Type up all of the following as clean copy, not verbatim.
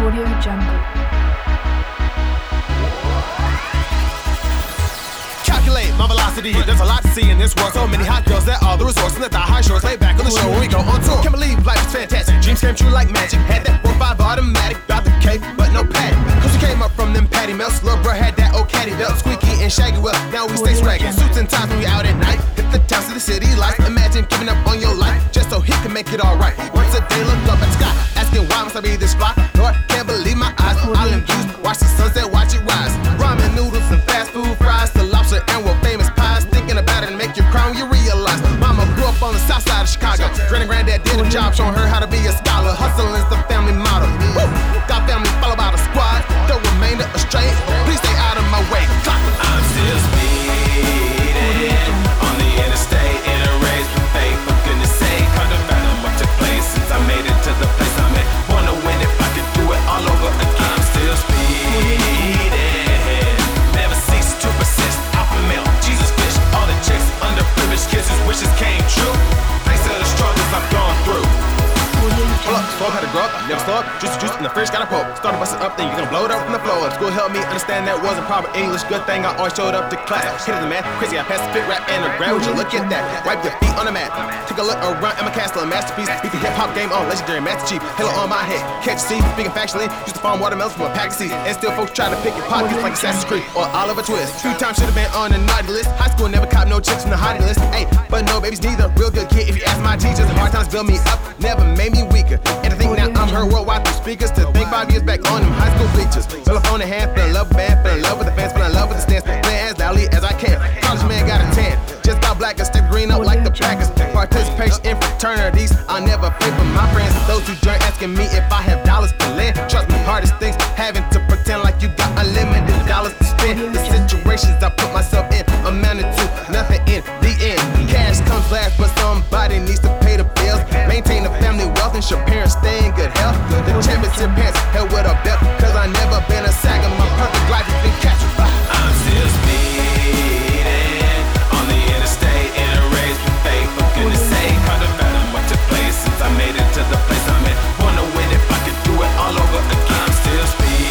Audio Jungle. Calculate my velocity. There's a lot to see in this world. So many hot girls that are the resource. And let the high shorts lay back on the show when we go on tour. Can't believe life is fantastic. Dreams came true like magic. Had that 4-5 automatic. Got the cake, but no paddy. Cause we came up from them patty melts. Lil' bro had that old caddy belt. Squeaky and shaggy well. Now we stay swaggin'. Suits and ties when we out at night. Hit the towns to the city lights. Imagine giving up on your life just so he can make it alright. Once a day look up at the sky. Asking why must I be this fly? Lord, can't believe my eyes. Island views. Watch the sunset, watch it rise. Ramen noodles and fast food fries. To lobster and world famous pies. Thinking about it and make you cry when you realize mama grew up on the south side of Chicago. Granddad did a job showing her how to be a scholar. Hustle is the family motto. Woo! Got family followed by the squad. The remainder are straight. Please stay out of my way. Clock. I'm still speeding on the interstate in a race with faith. For goodness sake, can't fathom what took place since I made it to the place I'm at. Wanna win if I could do it all over again. I'm still speeding. Never cease to persist. Alpha male, Jesus fish. All the chicks, underprivileged kids whose wishes came true. Thanks to the struggles I've gone through. Hold up, slow up, had to grow up, never slow up. Juice in the fridge, got a poke. Started busting up, then you're gonna blow it up from the floor up. School helped me understand that wasn't proper English. Good thing I always showed up to class. Hit it the math, crazy, I passed the fit rap and the grab. Would you look at that? Wipe your feet on the mat. Take a look around at my castle, a masterpiece. Beat the hip hop game on legendary Master Chief. Halo on my head, can't you see? Speaking factually, used to farm watermelons from a pack of seeds. And still folks try to pick your pockets like Assassin's Creed or Oliver Twist. 2 times should've been on the naughty list. High school never caught no chicks from the hottie list. Hey, but no babies neither. Real good kid if you ask my teachers. Hard times build me up, never made me weaker. And I think now I'm heard worldwide through speakers. To think 5 years back on them high school bleachers. Telephone in hand, fell in love with band, fell in love with the fans, fell in love with the stance. Play as loudly as I can. College man got a tan. Just got black and stick green up like the Packers. Participation in fraternities. I'll never pay for my friends. Those who join asking me if I have dollars to lend. Trust me, hardest things having to pretend like you got unlimited dollars to spend. The situations I put myself in amounted to nothing in the end. Cash comes last, but somebody needs to pay the bills. Maintain the family wealth, ensure parents stay in good health. The championship pants held with a belt. Cause I never been a saga. My perfect life has been captured by. I'm still speeding on the interstate in a race with faith. For goodness sake, can't fathom what took place since I made it to the place I'm at. Wanna win if I could do it all over again. I'm still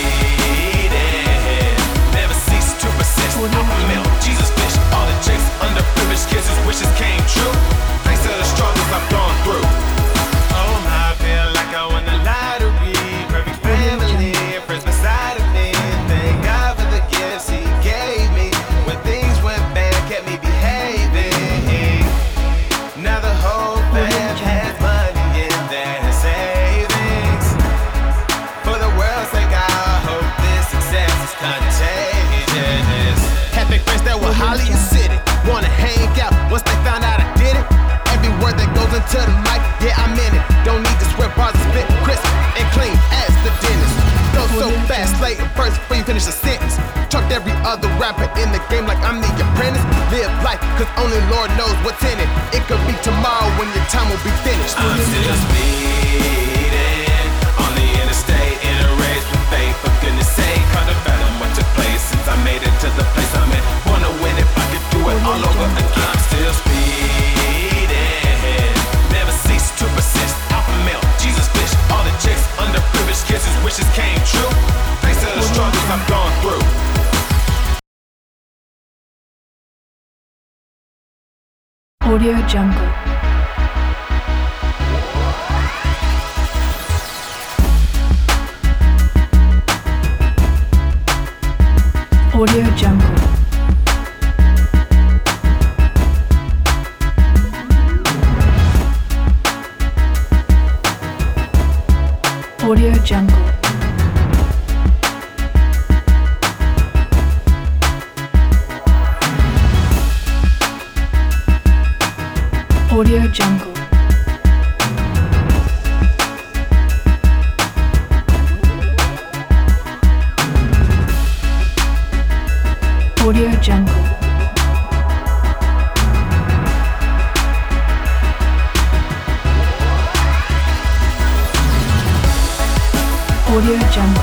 speeding. Never cease to persist. Alpha male, Jesus fish. All the chicks, underprivileged kids whose wishes came true. Thanks to the struggles I've gone through. Oh, I feel like I won the lottery. Perfect family, friends beside of me. Thank God for the gifts He gave me. When things went bad, kept me behaving. Now the whole fam has money in their savings. For the world's sake, I hope this success is contagious. Had big friends that were highly acidic. Wanna hang out once they found out I did it. Every word that goes into the mic, yeah, I'm in it. Don't need to swear bars and spit crisp and clean as the dentist. Go so fast, late a verse before you finish a sentence. Trucked every other rapper in the game like I'm the apprentice. Live life, cause only Lord knows what's in it. It could be tomorrow when your time will be finished. I'm still speeding on the interstate in a race with faith. For goodness sake, can't fathom what took place since I made it to the place I'm at. Wanna win if I could do it all over again. I'm still speeding. Never cease to persist. Alpha male, Jesus fish. All the chicks, underprivileged kids whose wishes came true. Thanks to the struggles I've gone through. Audio Jungle. Audio Jungle. Audio Jungle. Audio Jungle. Audio Jungle. Audio Jungle.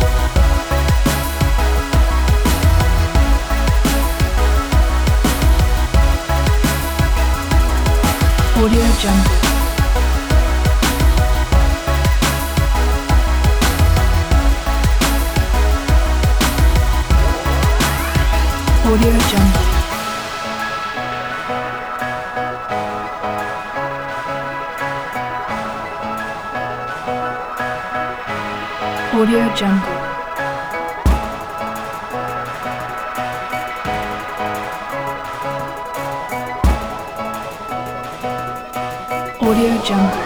Audio Jungle. Audio Jungle. Audio Jungle. Audio Jungle.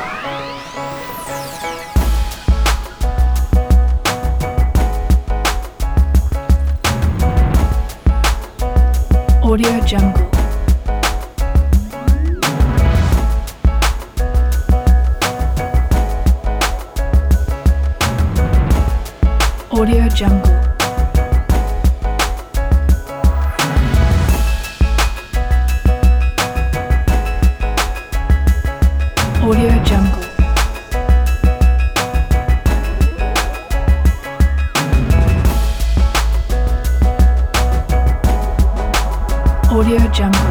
Audio Jungle. Audio Jungle. Audio Jungle. Audio Jungle.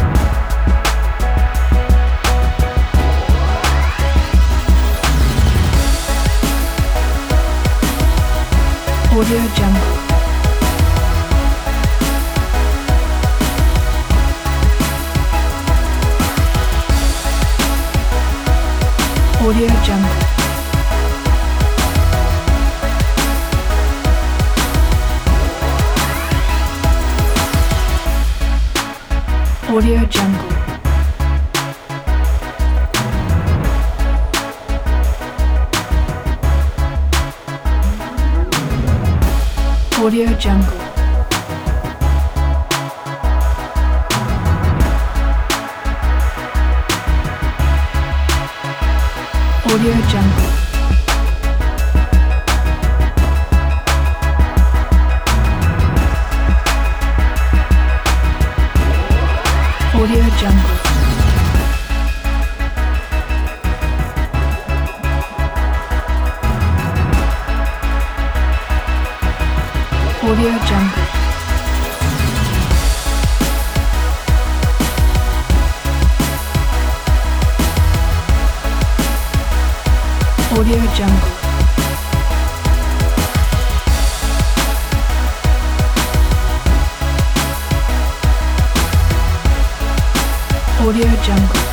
Audio Jungle. Audio Jungle. Audio Jungle. Audio Jungle. Audio Jungle. Audio Jungle. Audio Jungle. Audio Jungle. Audio Jungle.